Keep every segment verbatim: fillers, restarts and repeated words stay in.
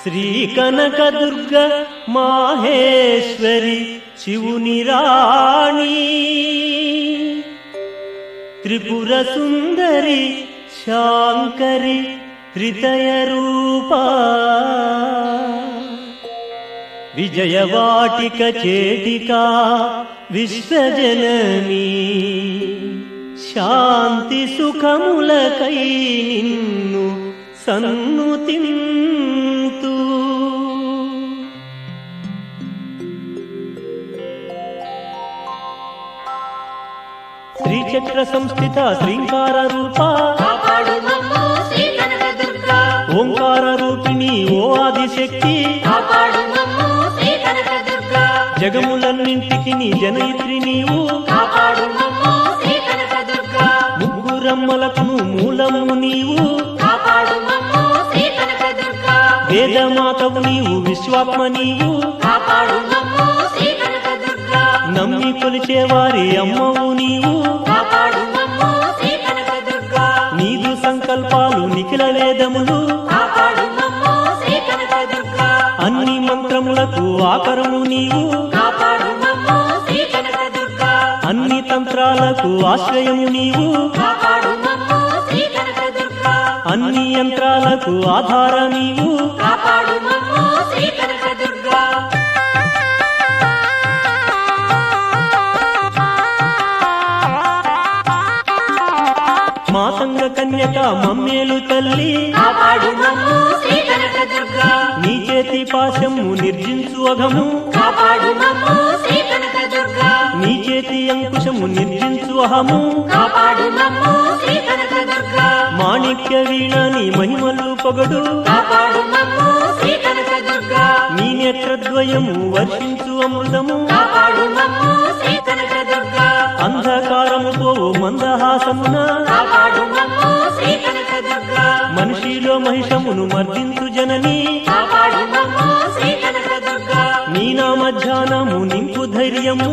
శ్రీ కనకదుర్గ మాహేశ్వరి శివుని రాణి, త్రిపుర సుందరి శాంకరి హృదయ రూపా, విజయవాటిక చేటికా విశ్వజననీ, శాంతి సుఖములకై నిన్ను సన్నుతింతు. శ్రీచక్ర సంస్థిత శ్రీంకార రూపా, ఓంకార రూపిణి ఓ ఆదిశక్తి, జగములన్నింటికి నీ జనయిత్రి నీవు, ముగ్గురమ్మలకు మూలము నీవు, వేదమాతవు నీవు, విశ్వాత్మ నీవు, నమ్మి కొలిచేవారి అమ్మవు నీవు, నీదు సంకల్పాలు నిఖిల వేదములు, అన్ని మంత్రములకు ఆకరము నీవు, అన్ని తంత్రాలకు ఆశ్రయము నీవు, అన్ని యంత్రాలకు ఆధార నీవు. మాతంగ కన్యక మమ్మేలు తల్లి, నీ చేతి పాశము నిర్జించు అఘము, నీ చేతి అంకుశము నిర్జించు అహము, మాణిక్య వీణ నీ మహిమలు పొగడు, నీ నేత్రద్వయము వర్షించు అమృతము, అంధకారము పోవు మందహాసమున, మనిషిలో మహిషమును మర్దించు జనని, నీ నామధ్యానము నింపు ధైర్యము,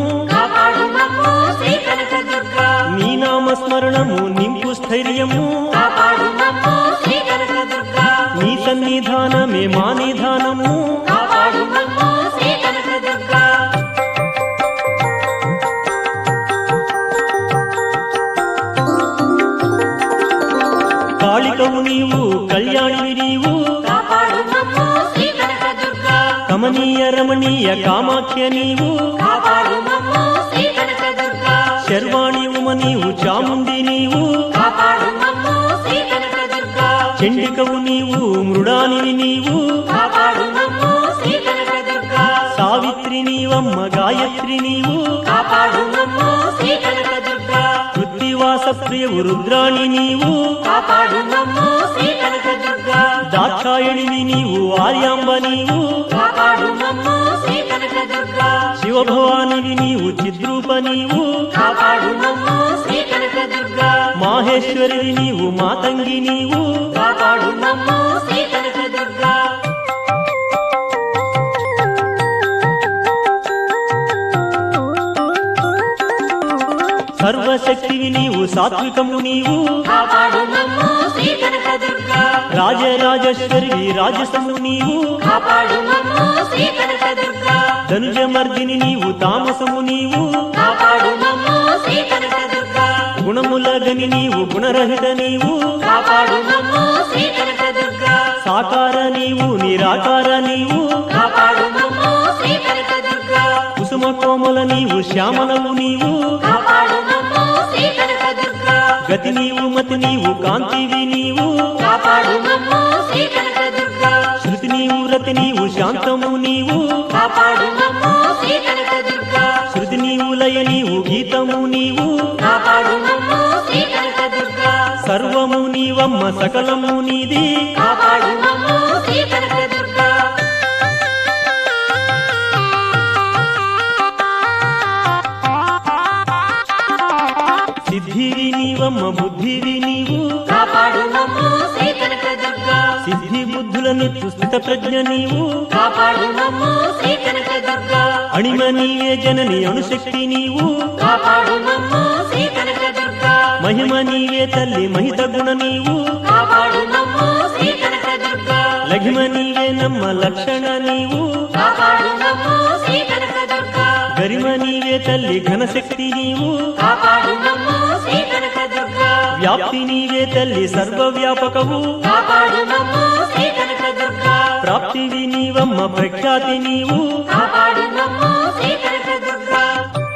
నీ నామస్మరణము నింపు స్థైర్యము, నీ సన్నిధానమే మా నిధానము. కాళికవు నీవు, కళ్యాణివి నీవు, కమనీయ రమణీయ కామాఖ్య నీవు, శర్వాణి ఉమ నీవు, చాముండి నీవు, చండికవు నీవు, మృడానివి నీవు, సావిత్రి నీవమ్మ, గాయత్రి నీవు, కృత్తివాస ప్రియవు రుద్రాణి నీవు, దాక్షాయణివి నీవు, ఆర్యాంబ నీవు, శివభవానివి నీవు, చిద్రూప నీవు, మాహేశ్వరివి నీవు, మాతంగి నీవు, సర్వశక్తివి నీవు, సాత్వికము నీవు, రాజరాజేశ్వరివి, రాజసము నీవు, ధనుజమర్దిని నీవు, తామసము నీవు, గుణముల గని నీవు, గుణరహిత నీవు, సాకార నీవు, నిరాకార నీవు, కుసుమ కోమల నీవు, శ్యామలము నీవు, గతి నీవు, మతి నీవు, కాంతివి నీవు, శృతి నీవు, రతి నీవు, శాంతము నీవు, శృతి నీవు, లయ నీవు, గీతము నీవు, సర్వము నీవమ్మ, సకలము నీది. సిద్ధివి నీవమ్మ, బుద్ధివి నీవు, సిద్ధి బుద్ధులను స్థిత ప్రజ్ఞ నీవు, అణిమ నీవే జనని అణుశక్తి నీవు, మహిమ నీవే తల్లి మహిత గుణ నీవు, లఘిమ నీవే నమ్మ లక్షణ నీవు కాపాడు నమో శ్రీ కనకదుర్గా గరిమ నీవే తల్లి ఘనశక్తి నీవు కాపాడు నమో శ్రీ కనకదుర్గా వ్యాప్తి నీవే తల్లి సర్వవ్యాపకవు కాపాడు నమో శ్రీ కనకదుర్గా ప్రాప్తివి నీవమ్మ ప్రఖ్యాతి నీవు కాపాడు నమో శ్రీ కనకదుర్గా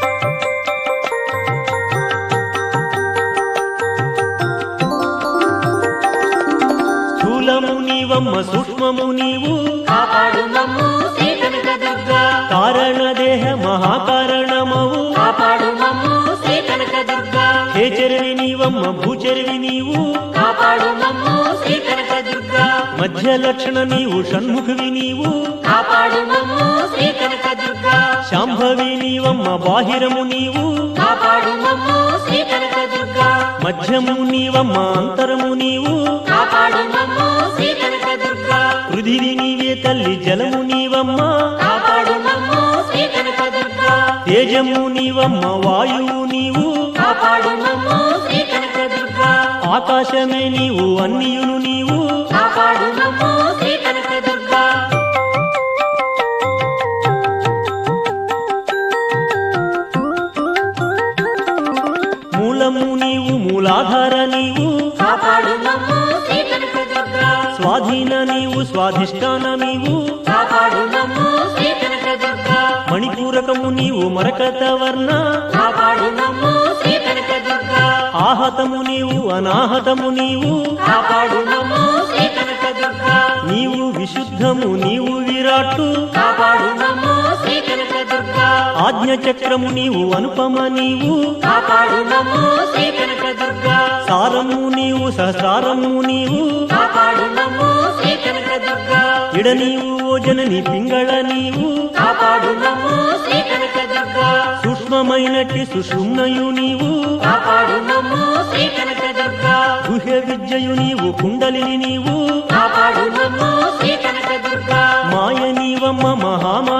స్థూలము నీవమ్మ సూక్ష్మము నీవు కాపాడు నమో శ్రీ కనకదుర్గా కారణదేహ మహాకారణమవు కాపాడు నమో శ్రీ కనకదుర్గా హేచరివి నీవమ్మ భూచరివి నీవు కాపాడు నమో శ్రీ కనకదుర్గా మధ్య లక్షణ నీవు షణ్ముఖవి నీవు కాపాడు నమో శ్రీ కనకదుర్గా శాంభవి నీవమ్మ బాహిరము నీవు కాపాడు నమో శ్రీ కనకదుర్గా మధ్యము నీవమ్మ అంతరము నీవు కాపాడు నమో శ్రీ కనకదుర్గా పృథివి నీవే తల్లి జలము నీవమ్మ కాపాడు నమో శ్రీ కనకదుర్గా తేజము నీవమ్మ వాయువు నీవు కాపాడు నమో శ్రీ కనకదుర్గా ఆకాశమే నీవు అన్నియును నీవు కాపాడు నమో శ్రీ కనకదుర్గా మూలము నీవు మూలాధార నీవు కాపాడు నమో శ్రీ కనకదుర్గా స్వాధీన నీవు స్వాధిష్టాన నీవు కాపాడు నమో శ్రీ కనకదుర్గా మణిపూరకము నీవు మరకత వర్ణ కాపాడు నమో శ్రీ కనకదుర్గా ఆహతము నీవు అనాహతము నీవు కాపాడు నమో శ్రీ కనకదుర్గా నీవు విశుద్ధము నీవు విరాట్టు కాపాడు నమో శ్రీ కనకదుర్గా ఆజ్ఞ చక్రము నీవు అనుపమ నీవు కాపాడు నమో శ్రీ కనకదుర్గా సారము నీవు సహసారము నీవు కాపాడు నమో శ్రీ కనకదుర్గా ఇడ నీవు ఓ జనని పింగళ నీవు కాపాడు నమో శ్రీ కనకదుర్గా సూక్ష్మమైనట్టి సుషుమ్నయు నీవు కాపాడు నమో శ్రీ కనకదుర్గా గుహ్య విద్యయు నీవు కుండలిని నీవు కాపాడు నమో శ్రీ కనకదుర్గా మాయ నీవమ్మ మహామాయ